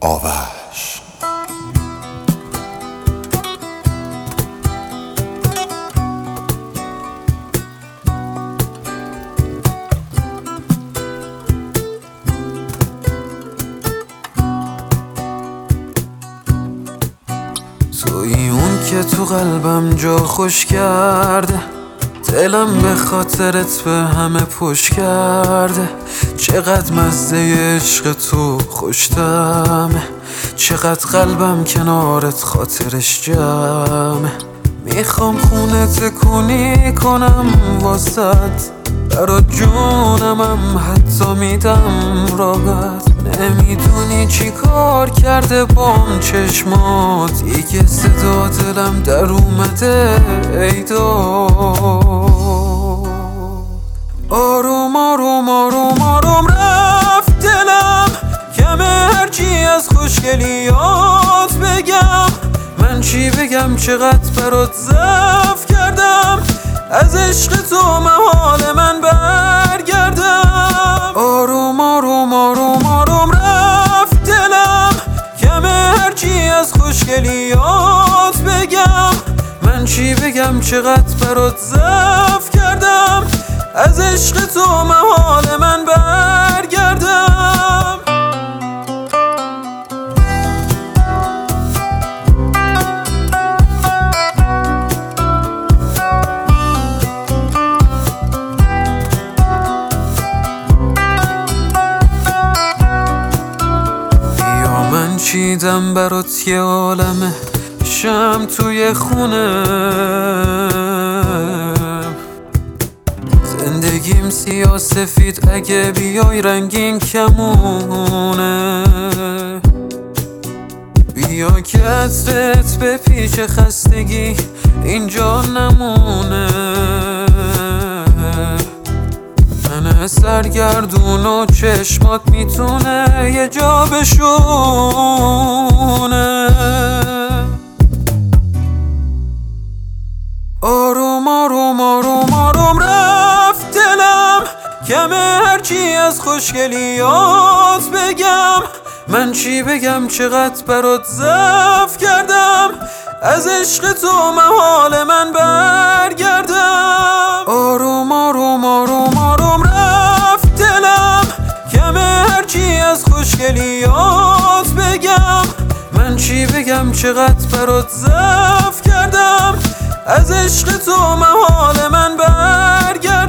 آوش. تویی اون که تو قلبم جا خوش کرده، دلم به خاطرت به همه پشت کرده. چقدر مزه عشق تو خوشتمه، چقدر قلبم کنارت خاطرش جمعه. میخوام خونه تکونی کنم واسد، برات جونمم حتی میدم راحت. نمیدونی چی کار کرده بام چشمات، دیگه صدا دلم در اومده ای داد. آروم آروم آروم آروم رفت دلم، کمه هرچی از خوشگلیات بگم. من چی بگم چقدر برات ضعف کردم، از عشق تو محال من برگردم. آروم آروم آروم آروم رفت دلم، کمه هرچی از خوشگلیات بگم. من چی بگم چقدر برات ضعف کردم، از عشق تو محال من برگردم. چیدم برات یه عالمه شم توی خونه، زندگیم سیاه سفید اگه بیای رنگین کمونه. بیا که عطرت به پیش خستگی اینجا نمونه. من سرگردون و چشمات میتونه یه جا بشونه. آروم آروم آروم آروم رفت دلم، کمه هرچی از خوشگلیات بگم. من چی بگم چقدر برات ضعف کردم، از عشق تو محال من برگردم. آروم آروم آروم آروم رفت دلم، کمه هرچی از خوشگلیات بگم. من چی بگم چقدر برات ضعف کردم، از عشق تو محال من برگردم.